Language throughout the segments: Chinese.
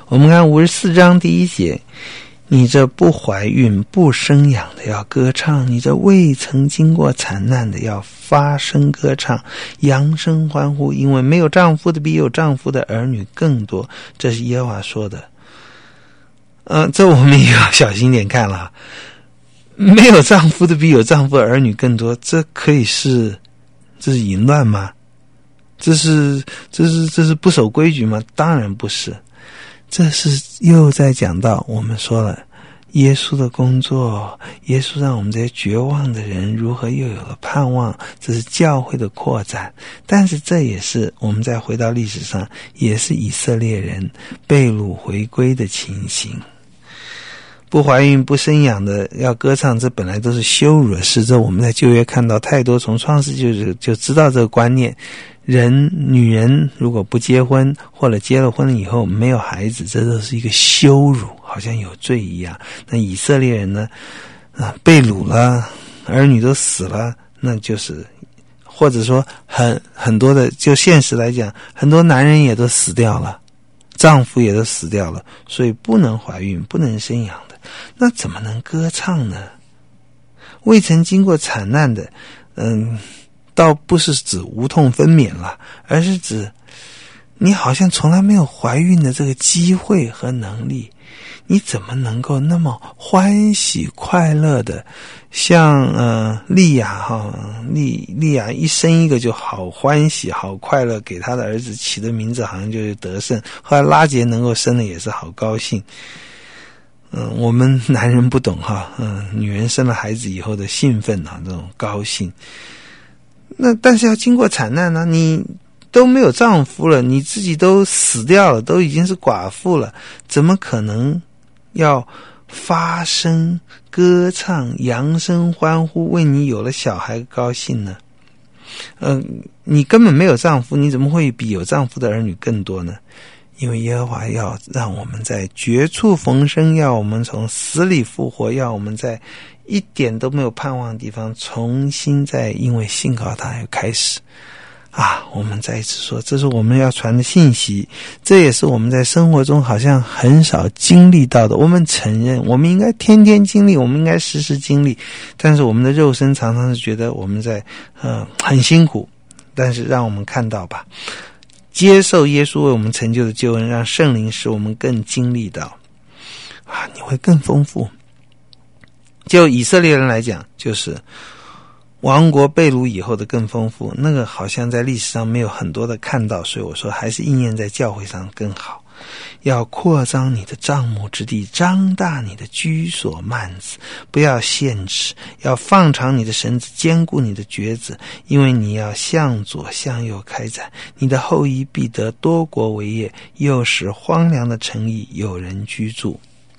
我们看54章第1节，你这不怀孕不生养的要歌唱，你这未曾经过惨难的要发声歌唱，扬声欢呼，因为没有丈夫的比有丈夫的儿女更多。这是耶和华说的。这我们也要小心点看了。没有丈夫的比有丈夫的儿女更多，这是淫乱吗？这是不守规矩吗？当然不是。这是又在讲到我们说了耶稣的工作，耶稣让我们这些绝望的人如何又有了盼望，这是教会的扩展。但是这也是我们再回到历史上，也是以色列人被掳回归的情形。不怀孕不生养的要歌唱，这本来都是羞辱的事，这我们在旧约看到太多，从创世就知道这个观念。女人如果不结婚，或者结了婚了以后没有孩子，这都是一个羞辱，好像有罪一样。那以色列人呢，被掳了，儿女都死了，那就是或者说很多的，就现实来讲，很多男人也都死掉了，丈夫也都死掉了，所以不能怀孕不能生养的，那怎么能歌唱呢？未曾经过惨难的倒不是指无痛分娩了，而是指你好像从来没有怀孕的这个机会和能力，你怎么能够那么欢喜快乐的像利亚一生一个就好欢喜好快乐，给他的儿子起的名字好像就是得胜，后来拉结能够生了也是好高兴。我们男人不懂女人生了孩子以后的兴奋这种高兴。那但是要经过惨难呢，你都没有丈夫了，你自己都死掉了，都已经是寡妇了，怎么可能要发声歌唱扬声欢呼，为你有了小孩高兴呢？你根本没有丈夫，你怎么会比有丈夫的儿女更多呢？因为耶和华要让我们在绝处逢生，要我们从死里复活，要我们在一点都没有盼望的地方重新再因为信靠他而开始我们再一次说，这是我们要传的信息，这也是我们在生活中好像很少经历到的。我们承认我们应该天天经历，我们应该时时经历，但是我们的肉身常常是觉得我们在很辛苦。但是让我们看到吧，接受耶稣为我们成就的救恩，让圣灵使我们更经历到你会更丰富。就以色列人来讲，就是王国被掳以后的更丰富，那个好像在历史上没有很多的看到，所以我说还是应验在教会上更好。要扩张你的帐幕之地，张大你的居所幔子，不要限制，要放长你的绳子，坚固你的橛子，因为你要向左向右开展，你的后裔必得多国为业，又使荒凉的城邑有人居住。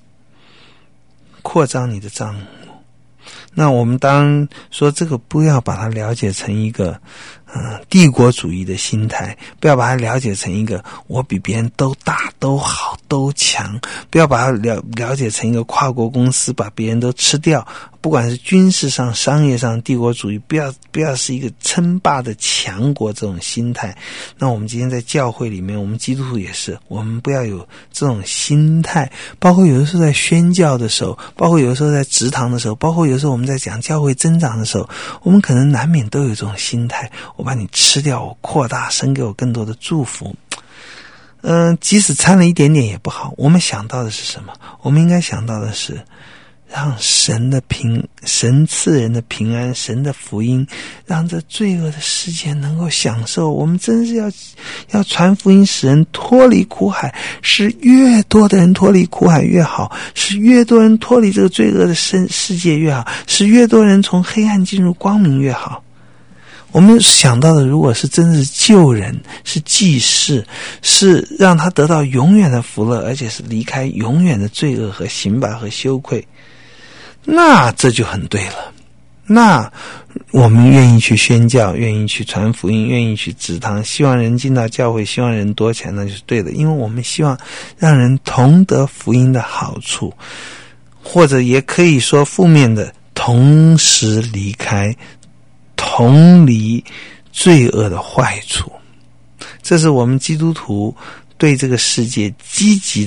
扩张你的帐幕，那我们当然说这个不要把它了解成一个帝国主义的心态，不要把它了解成一个我比别人都大都好都强，不要把它了解成一个跨国公司把别人都吃掉，不管是军事上商业上帝国主义，不要是一个称霸的强国这种心态。那我们今天在教会里面，我们基督徒也是，我们不要有这种心态，包括有的时候在宣教的时候，包括有的时候在职堂的时候，包括有的时候我们在讲教会增长的时候，我们可能难免都有这种心态，我把你吃掉，我扩大，神给我更多的祝福。即使掺了一点点也不好。我们想到的是什么？我们应该想到的是让神赐人的平安，神的福音，让这罪恶的世界能够享受。我们真是要传福音，使人脱离苦海，使越多的人脱离苦海越好，使越多人脱离这个罪恶的世界越好，使越多人从黑暗进入光明越好。我们想到的如果是真是救人，是济世，是让他得到永远的福乐，而且是离开永远的罪恶和刑罚和羞愧，那这就很对了。那我们愿意去宣教，愿意去传福音，愿意去职堂，希望人进到教会，希望人多起来，那就是对的。因为我们希望让人同得福音的好处，或者也可以说负面的，同时离开同离罪恶的坏处。这是我们基督徒对这个世界积极的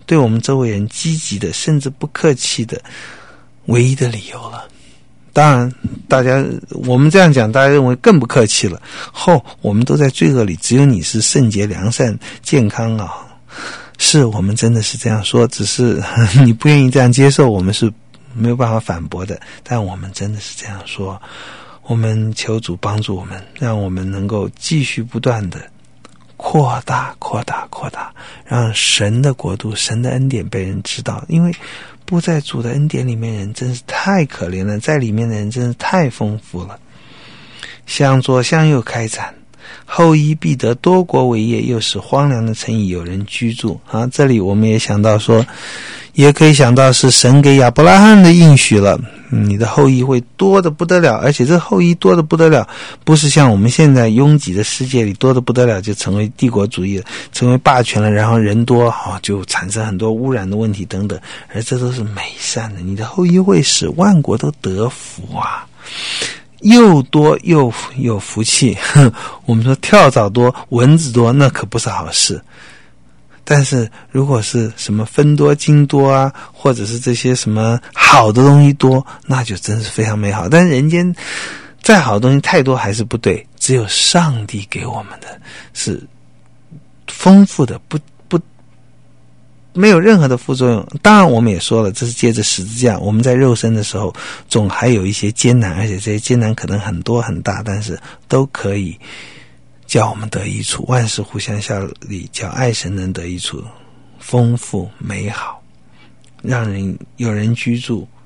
对我们周围人积极的甚至不客气的唯一的理由了。当然我们这样讲，大家认为更不客气了。我们都在罪恶里，只有你是圣洁良善健康啊。是我们真的是这样说，只是你不愿意这样接受，我们是没有办法反驳的，但我们真的是这样说。我们求主帮助我们，让我们能够继续不断的扩大，让神的国度神的恩典被人知道。因为不在主的恩典里面人真是太可怜了，在里面的人真是太丰富了。向左向右开展，后裔必得多国为业，又使荒凉的城邑有人居住。这里我们也想到说，也可以想到是神给亚伯拉罕的应许了，你的后裔会多得不得了，而且这后裔多得不得了，不是像我们现在拥挤的世界里多得不得了就成为帝国主义了，成为霸权了，然后人多就产生很多污染的问题等等，而这都是美善的。你的后裔会使万国都得福啊，又多又有福气。我们说跳蚤多蚊子多，那可不是好事。但是如果是什么分多金多啊，或者是这些什么好的东西多，那就真是非常美好。但是人间再好的东西太多还是不对，只有上帝给我们的是丰富的，没有任何的副作用。当然我们也说了，这是借着十字架，我们在肉身的时候总还有一些艰难，而且这些艰难可能很多很大，但是都可以叫我们得益处，万事互相效力，叫爱神能得益处，丰富美好，让人有人居住，